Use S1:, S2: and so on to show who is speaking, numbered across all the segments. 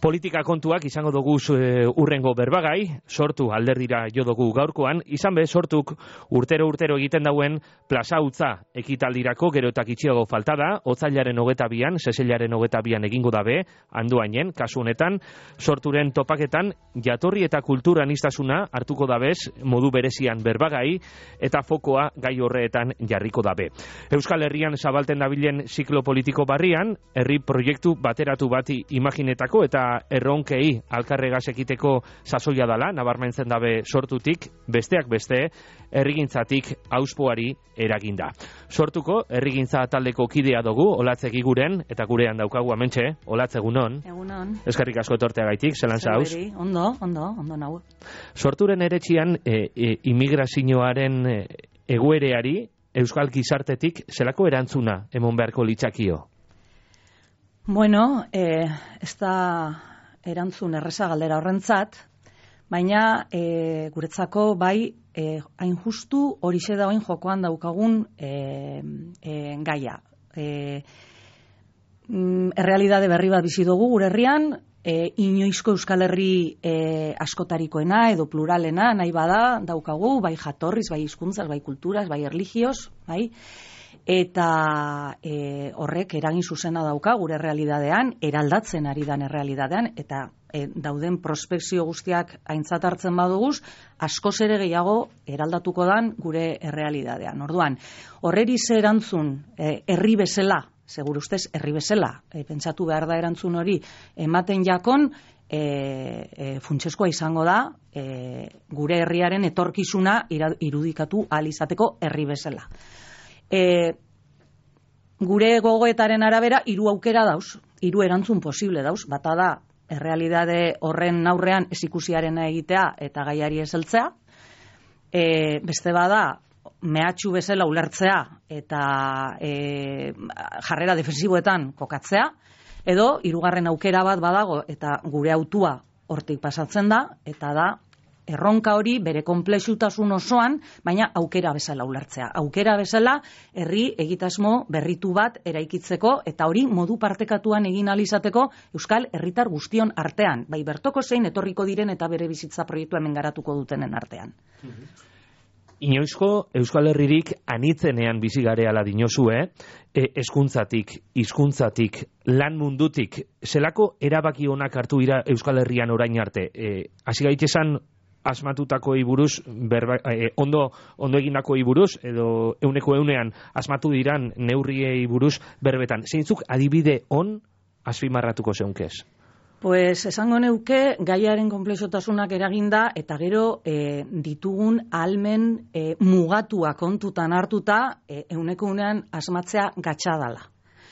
S1: Politika kontuak izango dugu urrengo berbagai, sortu alderdira jo dugu gaurkoan, izan be sortuk urtero egiten dauen plaza utza ekitaldirako gero eta gitxiago falta da, otzailaren 22an, seselaren 22an egingo dabe, andoainen, kasu honetan, sorturen topaketan jatorri eta kultura aniztasuna hartuko dabez modu berezian berbagai eta fokoa gai horretan jarriko dabe. Euskal Herrian zabalten dabilen ziklo politiko barrian, herri proiektu bateratu bati imaginetako eta erronkei alkarregaz ekiteko sasoia dala, nabarmentzen dabe sortutik, besteak beste, herrigintzatik auspoari eraginda. Sortuko, herrigintza taldeko kidea dugu, Olatze Giguren, eta gurean daukagu amentxe, Olatze, egunon.
S2: Egunon.
S1: Eskerrik asko etorteagaitik, zelan zauz?
S2: Ondo nago.
S1: Sorturen eretxian, immigrazioaren egoereari, euskal gizartetik, zelako erantzuna emon beharko litzakio?
S2: Bueno, ez da erantzun erreza galdera horrentzat, baina guretzako bai hain justu horixe da hain jokoan daukagun gaia. Errealidade berri bat bizi dugu gure herrian, inoizko Euskal Herri askotarikoena edo pluralena nahi bada daukagu, bai jatorriz, bai hizkuntzaz, bai kulturaz, bai erlijioz, bai, eta horrek eragin zuzena dauka gure errealidadean, eraldatzen ari dan errealidadean, eta dauden prospekzio guztiak aintzat hartzen baduguz, askoz ere gehiago eraldatuko dan gure errealidadean. Orduan, horreri ze erantzun herri bezala, segur ustez herri bezala, pentsatu behar da erantzun hori ematen jakon, funtsezkoa izango da gure herriaren etorkizuna irudikatu ahal izateko herri bezala. Gure gogoetaren arabera 3 aukera dauz, 3 erantzun posible dauz, bata da errealidade horren aurrean ez ikusiarena egitea eta gaiari ez heltzea, beste bada mehatxu bezala ulertzea eta jarrera defensiboetan kokatzea, edo 3. aukera bat badago eta gure hautua hortik pasatzen da, eta da erronka hori bere konplexutasun osoan, baina aukera bezala ulertzea. Aukera bezala herri egitasmo berritu bat eraikitzeko eta hori modu partekatuan egin ahal izateko euskal herritar guztion artean, bai bertoko zein etorriko diren eta bere bizitza proiektua hemen garatuko dutenen artean.
S1: Inoizko Euskal Herririk anitzenean bizi gareala dinozue, hezkuntzatik, hizkuntzatik, lan mundutik, zelako erabaki onak hartu dira Euskal Herrian orain arte? Hasi gaitesan asmatutakoei buruz, ondo egindakoei buruz, edo 100% asmatu diran neurriei buruz berbetan. Zeintzuk adibide on azpimarratuko zeunkez?
S2: Pues esango neuke gaiaren konplexotasunak eraginda eta gero ditugun ahalmen mugatua kontutan hartuta 100% asmatzea gatxadala.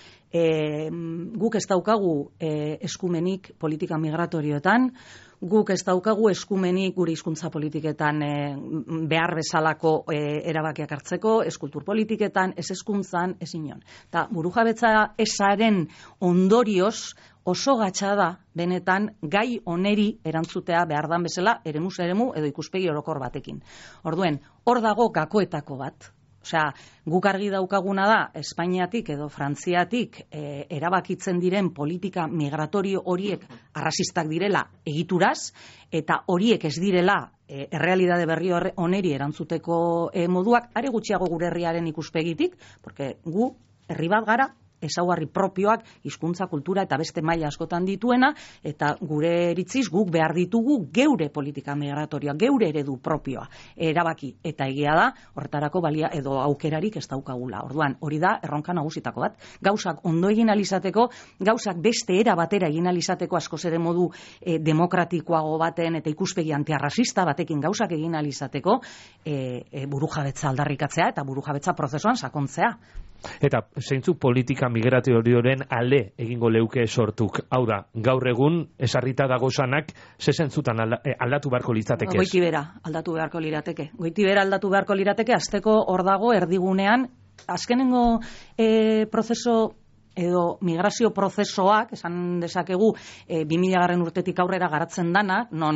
S2: Guk ez daukagu eskumenik politika migratorioetan, guk ez daukagu eskumenik gure hizkuntza politiketan behar bezalako erabakiak hartzeko, ez kultur politiketan, ez hezkuntzan, ez inon. Eta burujabetza ezaren ondorioz oso gatsa da benetan gai oneri erantzutea behar dan bezala eremuz eremu edo ikuspegi orokor batekin. Orduen, hor dago gakoetako bat. Osea, guk argi daukaguna da, Espainiatik edo Frantziatik erabakitzen diren politika migratorio horiek arrazistak direla egituraz, eta horiek ez direla errealidade berri oneri erantzuteko moduak, are gutxiago gure herriaren ikuspegitik, porque gu herri bat gara, ezaugarri propioak, hizkuntza, kultura eta beste maila askotan dituena, eta gure iritziz guk behar ditugu geure politika migratorioa, geure eredu propioa erabaki, eta egia da, horretarako balia edo aukerarik ez daukagula. Orduan, hori da erronka nagusitako bat. Gauzak ondo egin alizateko, gauzak beste era batera egin alizateko askoz ere modu demokratikoago baten eta ikuspegi antiarrasista batekin gauzak egin alizateko burujabetza aldarrikatzea eta burujabetza prozesuan sakontzea.
S1: Eta zeintzuk politika migratorioren alde egingo leuke sortuk? Hau da, gaur egun esarrita dagozanak zezentzutan aldatu beharko litzateke?
S2: Goitibera aldatu beharko lirateke. Goitibera aldatu beharko lirateke, azteko hor dago erdigunean, azkenengo prozeso edo migrazio prozesoak, esan dezakegu 2000 urtetik aurrera garatzen dana, non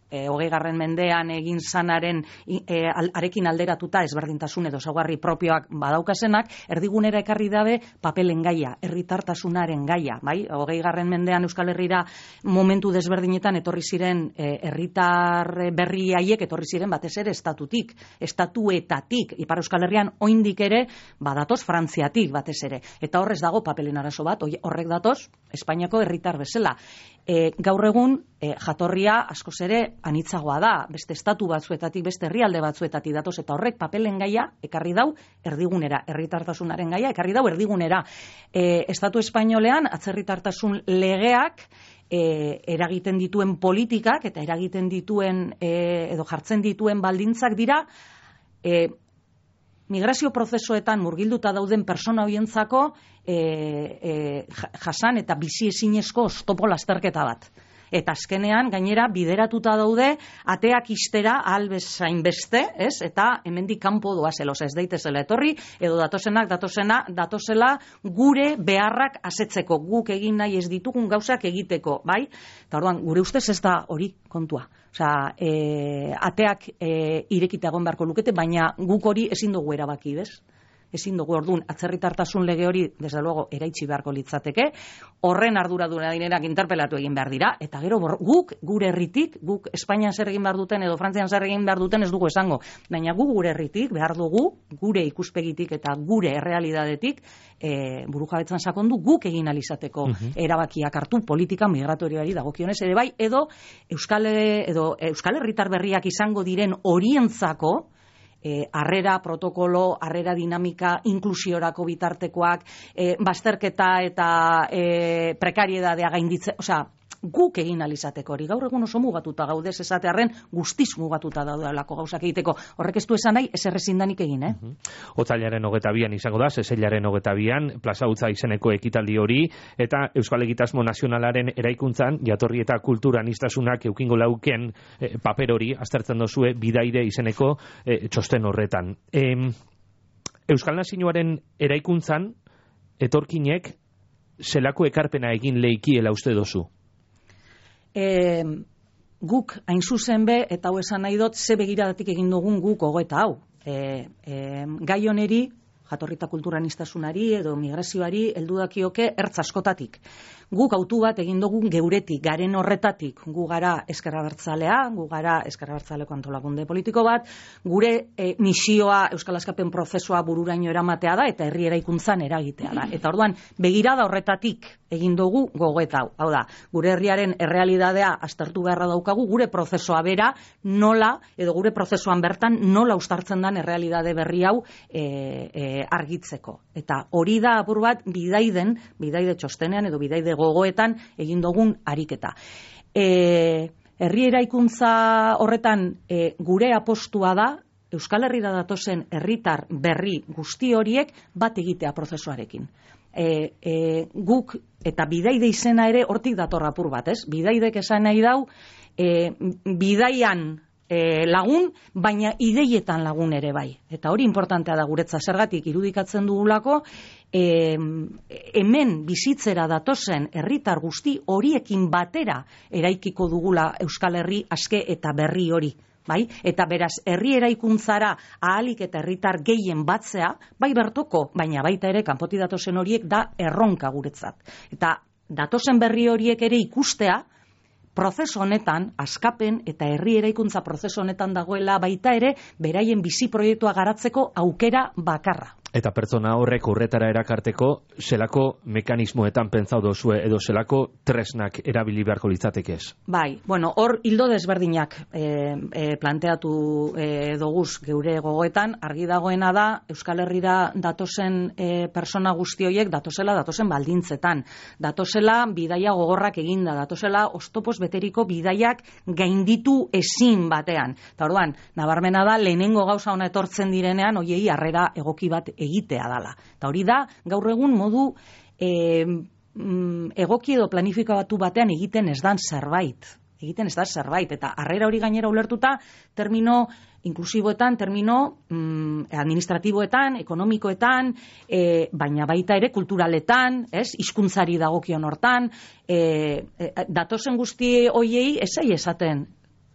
S2: 20. mendean egin zanaren arekin alderatuta ezberdintasun edo ezaugarri propioak badaukasenak, erdigunera ekarri dabe papelen gaia, herritartasunaren gaia, bai? 20. mendean Euskal Herrira momentu desberdinetan etorri ziren herritar berri haiek etorri ziren batez ere estatuetatik, Ipar Euskal Herrian oraindik ere badatoz Frantziatik batez ere. Eta horrez dago papelen arazo bat, horrek datoz Espainiako herritar bezala. Gaur egun jatorria askoz ere anitzagoa da, beste estatu batzuetatik, beste herrialde batzuetatik datoz, eta horrek papelen gaia ekarri dau erdigunera, herritartasunaren gaia ekarri dau erdigunera. Estatu espainolean atzerritartasun legeak eragiten dituen politikak eta eragiten dituen edo jartzen dituen baldintzak dira migrazio prozesuetan murgilduta dauden persona horientzako jasan eta bizi ezinezko oztopo lasterketa bat. Eta azkenean, gainera, bideratuta daude, ateak ixtera albezain beste, ez? Eta hemendik kanpo doazela, ez daitezela etorri, edo datozela gure beharrak asetzeko, guk egin nahi ez ditugun gauzak egiteko, bai? Eta orduan, gure ustez ez da hori kontua. Osea, ateak irekita egon beharko lukete, baina guk hori ezin dugu erabaki, bez? Ezin dugu, orduan, atzerritartasun lege hori, desde luego, eraitsi beharko litzateke, horren arduraduna direnak interpelatu egin behar dira, eta gero guk, gure herritik, guk Espainian zer egin behar duten edo Frantzian zer egin behar duten ez dugu esango, baina guk gure herritik behar dugu, gure ikuspegitik eta gure errealidadetik, burujabetzan sakondu guk egin alizateko erabakiak hartu politika migratorioari dagokionez ere bai, edo Euskal Herritar berriak izango diren horientzako, harrera protokolo, harrera dinamika, inklusiorako bitartekoak, bazterketa eta prekariedadea gainditze, osea, guk egin alizateko hori. Gaur egun oso mugatuta gaudez esatearren guztiz mugatuta daudelako gauzak egiteko. Horrek ez du esan nahi, ezer ezin danik egin,
S1: Otsailaren 22an izango da, Seseilaren 22an, Plaza Utza izeneko ekitaldi hori, eta Euskal Egitasmo Nazionalaren eraikuntzan, jatorri eta kultura aniztasunak eukingo lauken paper hori, aztertzen dozue, bidaide izeneko txosten horretan. Euskal Nazioaren eraikuntzan, etorkinek, zelako ekarpena egin leikiela uste dozu?
S2: Guk hain zuzen be, eta hau esan nahi dut, ze begiradatik egin dugun guk gogoeta hau. Gai honeri, jatorrita kulturaniztasunari edo migrazioari heldu dakioke ertz askotatik. Guk autu bat egin dugun geuretik, garen horretatik, gu gara Ezker Abertzalea, gu gara Ezker Abertzaleko antolakunde politiko bat, gure misioa Euskal Askapen prozesua bururaino eramatea da eta herri eraikuntzan eragitea da. Eta orduan, begirada horretatik egin dugu gogoeta hau. Hau da, gure herriaren errealidadea aztertu beharra daukagu, gure prozesua bera nola, edo gure prozesuan bertan nola uztartzen den errealidade berri hau argitzeko. Eta hori da apur bat bidaide txostenean edo bidaide gogoetan egin dugun ariketa. Herri eraikuntza horretan gure apostua da Euskal Herrira datozen herritar berri guzti horiek bat egitea prozesuarekin. Guk eta bidaide izena ere hortik dator apur bat, ez? Bidaidek esan nahi dau bidaian lagun, baina ideietan lagun ere bai. Eta hori importantea da guretza, zergatik irudikatzen dugulako hemen bizitzera datozen herritar guzti horiekin batera eraikiko dugula Euskal Herri aske eta berri hori. Bai? Eta beraz, herri eraikuntzara ahalik eta herritar gehien batzea, bai bertoko, baina baita ere kanpoti datozen horiek da erronka guretzat. Eta datozen berri horiek ere ikustea, prozesu honetan, askapen eta herri eraikuntza prozesu honetan dagoela baita ere, beraien bizi proiektua garatzeko aukera bakarra.
S1: Eta pertsona horrek horretara erakarteko, zelako mekanismoetan pentsau dozue edo zelako tresnak erabili beharko litzatekez?
S2: Bai, bueno, hor hildo desberdinak planteatu doguz geure gogoetan, argi dagoena da Euskal Herrira datozen persona guzti horiek datozen baldintzetan, datozela bidaia gogorrak eginda, datozela oztopoz beteriko bidaiak gainditu ezin batean. Eta orduan, nabarmena da lehenengo gauza ona etortzen direnean hoiei harrera egoki bat egitea dala. Eta hori da, gaur egun modu egoki edo planifikatu batean egiten ez dan zerbait. Eta harrera hori gainera ulertuta, termino inklusiboetan, termino administratiboetan, ekonomikoetan, baina baita ere kulturaletan, hizkuntzari dagokion hortan, datozen guzti hoiei esai esaten,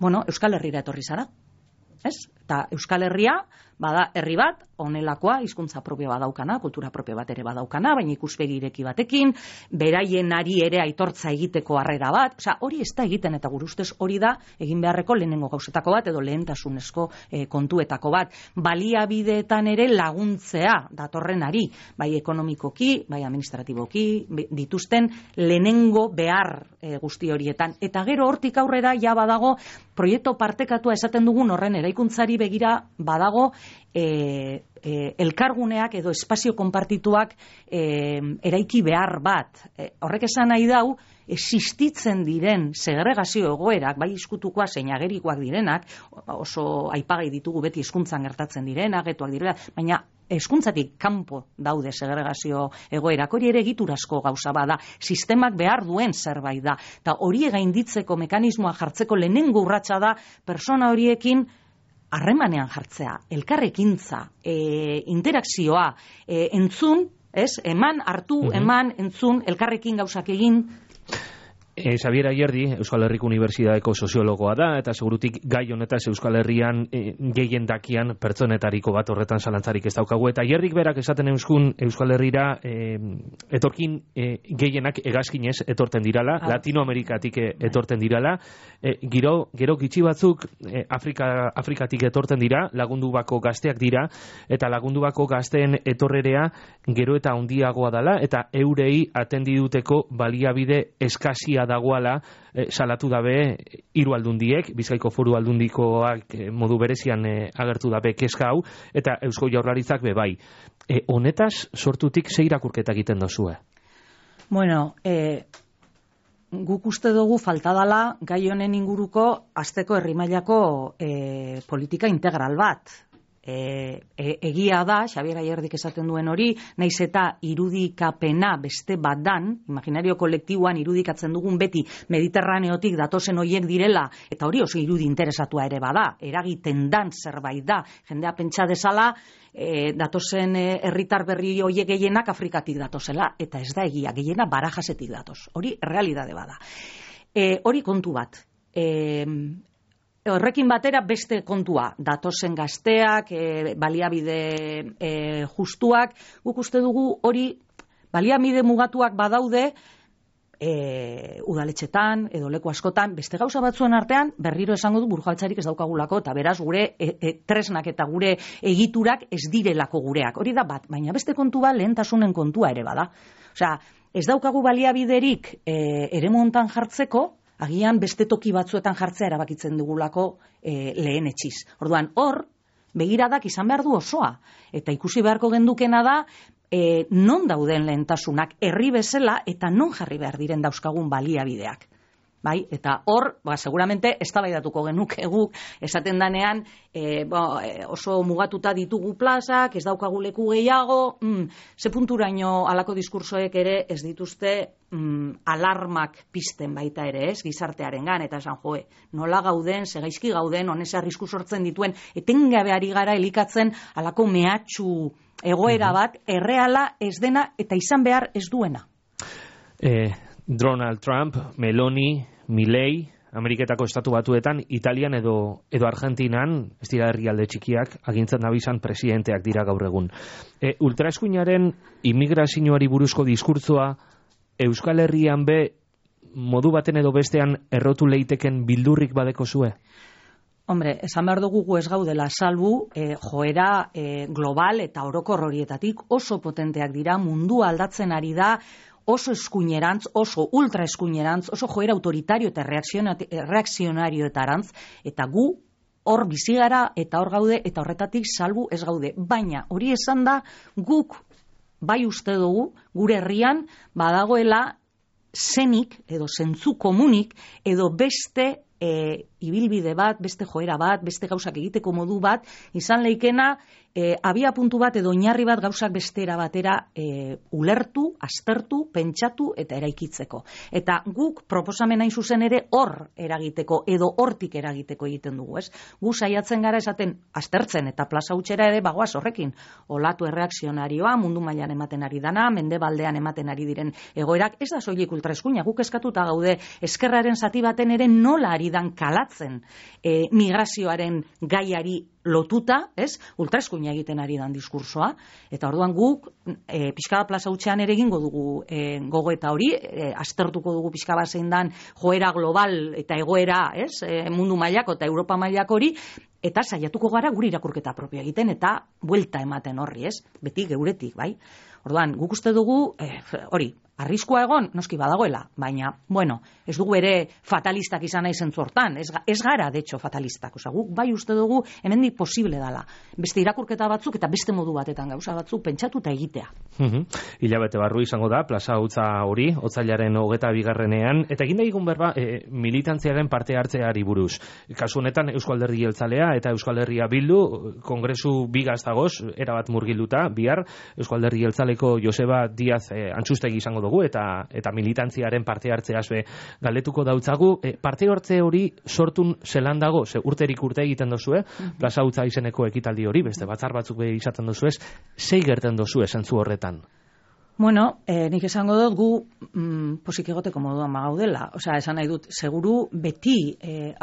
S2: Euskal Herrira etorri zara. Ez? Eta Euskal Herria, bada herri bat, honelakoa, hizkuntza propio badaukana, kultura propio bat ere badaukana, baina ikuspegi ireki batekin, beraien ere aitortza egiteko harrera bat, hori ez da egiten, eta gure ustez hori da egin beharreko lehenengo gauzetako bat, edo lehentasunezko kontuetako bat. Baliabideetan ere laguntzea datorrenari, bai ekonomikoki, bai administratiboki, dituzten lehenengo behar guzti horietan. Eta gero hortik aurrera ja badago, proiektu partekatua esaten dugun horren eraikuntzari begira badago elkarguneak edo espazio konpartituak eraiki behar bat. Horrek esan nahi dau, existitzen diren segregazio egoerak, bai izkutukoa zein agerikoak direnak, oso aipagai ditugu beti hizkuntzan gertatzen direnak, getuak direla, baina hezkuntzatik kanpo daude segregazio egoerak, hori ere egiturazko gauza bada, sistemak behar duen zerbait da, eta hori gainditzeko mekanismoa jartzeko lehenengo urratsa da persona horiekin harremanean jartzea, elkarrekintza, interakzioa, entzun, eman, hartu, eman, entzun, elkarrekin gauzak egin.
S1: Xabier Ayerdi, Euskal Herriko Unibertsitateko soziologoa da, eta segurutik gai honetaz Euskal Herrian gehien dakian pertsonetariko bat horretan zalantzarik ez daukagu. Eta Ayerdik berak esaten euskun Euskal Herrira etorkin gehienak hegazkinez etorten dirala, Latinoamerikatik etorten dirala, gero gitxi batzuk Afrikatik etorten dira, lagundubako gazteak dira, eta lagundubako gazteen etorrerea gero eta handiagoa dela, eta eurei atendiduteko baliabide eskasia dagoala salatu dabe hiru aldundiek, Bizkaiko Foru Aldundikoak modu berezian agertu dabe kezka hau, eta Eusko Jaurlaritzak be bai. Honetaz sortutik ze irakurketa egiten dozue?
S2: Guk uste dugu falta dela gai honen inguruko hasteko herri mailako politika integral bat. Egia da, Xabier Ayerdik esaten duen hori, naiz eta irudikapena beste bat dan, imaginario kolektiboan irudikatzen dugun beti Mediterraneotik datozen hoiek direla, eta hori oso irudi interesatua ere bada, eragiten dan zerbait da, jendea pentsa dezala, datozen herritar berri hoiek gehienak Afrikatik datozela, eta ez da egia, gehiena Barajasetik datoz, hori realidade bada. Hori kontu bat. Horrekin batera beste kontua, datozen gazteak, baliabide justuak, guk uste dugu hori baliabide mugatuak badaude udaletxetan edo leku askotan, beste gauza batzuen artean berriro esango du burujabetzarik ez daukagulako, eta beraz gure tresnak eta gure egiturak ez direlako gureak. Hori da bat, baina beste kontua lehentasunen kontua ere bada. Osea, ez daukagu baliabiderik eremu hontan jartzeko, agian beste toki batzuetan jartzea erabakitzen dugulako lehen etxiz. Orduan, hor, begiradak izan behar du osoa. Eta ikusi beharko gendukena da, non dauden lehentasunak herri bezala eta non jarri behar diren dauzkagun baliabideak. Bai, eta hor, seguramente eztabaidatuko genuke guk esaten danean oso mugatuta ditugu plazak, ez daukagu leku gehiago, ze punturaino halako diskursoek ere ez dituzte alarmak pizten baita ere, ez, gizartearengan, eta esan nola gauden, segaizki gauden, honez arrisku sortzen dituen, etengabe ari gara elikatzen halako mehatxu egoera bat, erreala ez dena eta izan behar ez duena.
S1: Donald Trump, Meloni, Milei, Ameriketako estatu batuetan, Italian edo Argentinan, ez dira herrialde txikiak, agintzen nabizan presidenteak dira gaur egun. Ultraeskuinaren immigrazioari buruzko diskurtzoa Euskal Herrian be modu baten edo bestean errotu leiteken bildurrik badeko zue?
S2: Hombre, esan behar dugu gu ez gaudela salbu, joera global eta orokor horietatik oso potenteak dira, mundua aldatzen ari da, oso eskuinerantz, oso ultra eskuinerantz, oso joera autoritario eta reakzionarioetarantz, eta gu hor bizi gara eta hor gaude eta horretatik salbu ez gaude. Baina hori esan da guk bai uste dugu gure herrian badagoela zenik edo zentzu komunik edo beste ibilbide bat, beste joera bat, beste gauzak egiteko modu bat, izan leikena abia puntu bat edo oinarri bat gauzak bestera batera ulertu, aztertu, pentsatu eta eraikitzeko. Eta guk proposamena zuzen ere hor eragiteko edo hortik eragiteko egiten dugu, ez? Gu saiatzen gara esaten aztertzen eta plaza hutsera ere bagoaz horrekin. Olatu erreakzionarioa, mundu mailan ematen ari dana, mendebaldean ematen ari diren egoerak, ez da soilik ultraeskuina, guk eskatuta gaude eskerraren zati baten ere nola ari dan kalatzen migrazioaren gaiari lotuta, ez? Ultraeskuina egiten ari dan diskursoa, eta orduan guk pixka bat plaza hutsean ere egingo dugu gogoeta hori, aztertuko dugu pixka bat zein dan joera global eta egoera, ez? Mundu mailako eta Europa mailako hori, eta saiatuko gara gure irakurketa propio egiten eta buelta ematen horri, ez? Beti geuretik, bai? Orduan, guk uste dugu, hori, arriskua egon, noski badagoela, baina, bueno, ez dugu ere fatalistak izan nahi zentzu hortan, ez gara, de hecho, fatalistak, oza, guk bai uste dugu, hemendik posible dala, beste irakurketa batzuk eta beste modu batetan gauza batzuk pentsatu eta egitea.
S1: Hilabete barru izango da, plaza hutza hori, otsailaren 22ean, eta egin daigun berba, militantziaren parte hartzeari buruz. Kasu honetan, Euskal Alderdi Jeltzalea eta Euskal Herria Bildu, kongresu bigaz dagoz, erabat murgilduta, bihar, Euskal Alderdi Jeltzaleko Joseba Díaz Antxustegi izango dugu, eta militantziaren parte hartzeaz galdetuko dautzagu, parte hartze hori sortun zelan dago, ze urterik urte egiten dozu, plaza hutza izeneko ekitaldi hori, beste batzar batzuk izaten dozu ez, zei gerten dozu zentzu horretan?
S2: Bueno, nik esango dut gu posik egoteko moduan magaudela. Osea, esan nahi dut, seguru beti,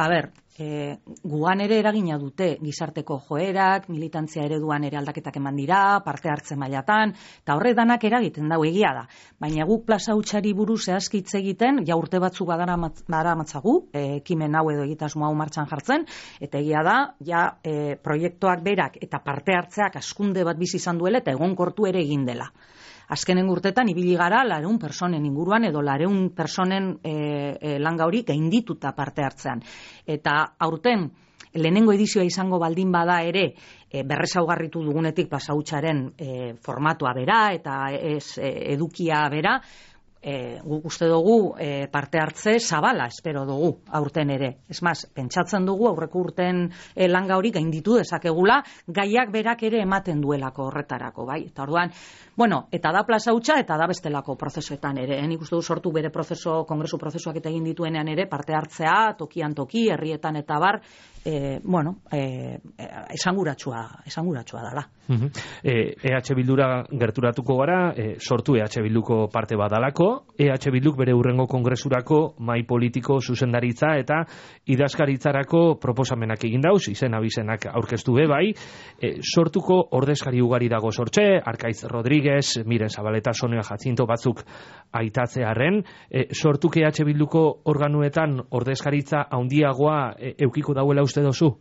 S2: guan ere eragina dute gizarteko joerak, militantzia ereduan ere aldaketak eman dira, parte hartze mailatan, eta horre danak eragiten dau egia da. Baina guk plaza hutsari buruz zehazkitz egiten, ja urte batzuk badara matzagu, ekimen hau edo egitasmo hau martxan jartzen, eta egia da, ja proiektuak berak eta parte hartzeak askunde bat bizi izan duela eta egonkortu ere egin dela. Azkenen urtetan ibili gara 200 personen inguruan edo 200 personen langa hori gaindituta parte hartzean. Eta aurten lehenengo edizioa izango baldin bada ere berrezaugarritu dugunetik plaza hutsaren formatua bera eta edukia bera, guk uste dugu parte hartze zabala espero dugu aurten ere. Ez maz, pentsatzen dugu aurreko urten langa hori gainditu dezakegula, gaiak berak ere ematen duelako horretarako, bai? Eta orduan, bueno, eta da plaza hutsa eta da bestelako prozesuetan ere. Nik uste du sortu bere kongresu prozesuak eta egin dituenean ere parte hartzea, tokian toki, herrietan eta bar, esanguratsua dala.
S1: EH Bildura gerturatuko gara, sortu EH Bilduko parte badalako, EH Bilduk bere hurrengo kongresurako mai politiko zuzendaritza eta idazkaritzarako proposamenak egin dauz, izen abizenak aurkeztu bai, sortuko ordezkari ugari dago sortxe, Arkaitz Rodríguez, Miren Zabaleta, Sonia Jacinto batzuk aitatzearren, sortuk EH Bilduko organuetan ordezkaritza handiagoa eukiko dauela uste dozu?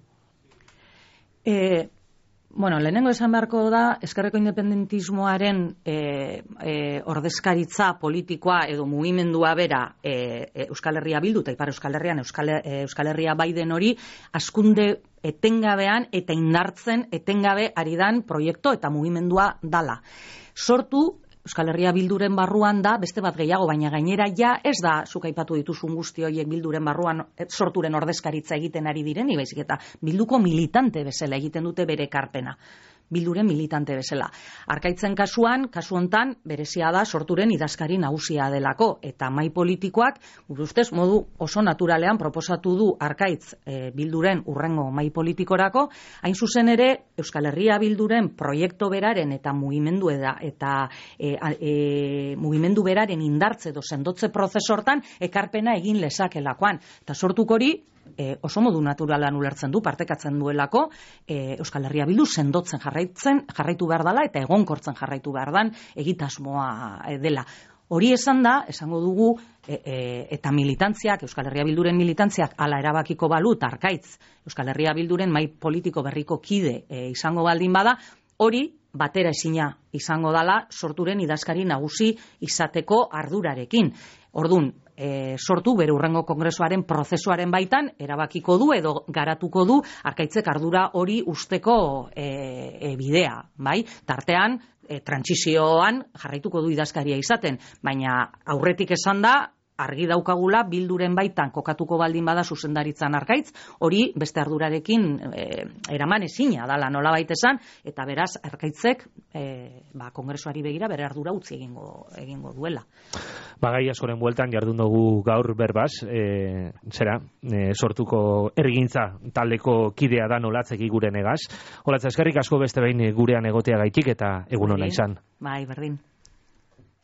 S2: Bueno, lehenengo esan beharko da, ezkerreko independentismoaren ordezkaritza politikoa edo mugimendua bera Euskal Herria Bildu eta Ipar Euskal Herrian Euskal Herria Baiden hori askunde etengabean eta indartzen etengabe ari dan proiektu eta mugimendua dala. Sortu Euskal Herria Bilduren barruan da, beste bat gehiago, baina gainera ja ez da, zuk aipatu dituzun guzti horiek Bilduren barruan sorturen ordezkaritza egiten ari diren, baizik eta Bilduko militante bezala egiten dute bere ekarpena. Bilduren militante bezala. Arkaitzen kasuan, kasu hontan, berezia da sorturen idazkari nagusia delako, eta mai politikoak, gure ustez, modu oso naturalean proposatu du Arkaitz Bilduren urrengo mai politikorako, hain zuzen ere, Euskal Herria Bilduren proiektu beraren eta mugimendu mugimendu beraren indartze edo sendotze prozesortan ekarpena egin lezakelakoan. Eta sortuk hori, oso modu naturalan ulertzen du, partekatzen duelako, Euskal Herria Bildu sendotzen jarraitu behar dela eta egonkortzen jarraitu behar dan egitasmoa dela. Hori esan da, esango dugu, eta militantziak, Euskal Herria Bilduren militantziak ala erabakiko balu, Arkaitz Euskal Herria Bilduren mai politiko berriko kide izango baldin bada, hori batera ezina izango dala sorturen idazkari nagusi izateko ardurarekin. Ordun, sortu bere hurrengo kongresuaren prozesuaren baitan erabakiko du edo garatuko du Arkaitzek ardura hori usteko bidea, bai? Tartean, trantsizioan jarraituko du idazkaria izaten, baina aurretik esan da, argi daukagula Bilduren baitan kokatuko baldin bada zuzendaritzan Arkaitz, hori beste ardurarekin eraman ezina dala nolabait esan, eta beraz Arkaitzek kongresuari begira bere ardura utzi egingo duela.
S1: Gai askoren bueltan jardun dugu gaur berbaz, sortuko ergintza taldeko kidea da Olatzegi gure negaz. Olatz, eskerrik asko beste behin gurean egotea gaitik eta egun ona izan.
S2: Bai, berdin.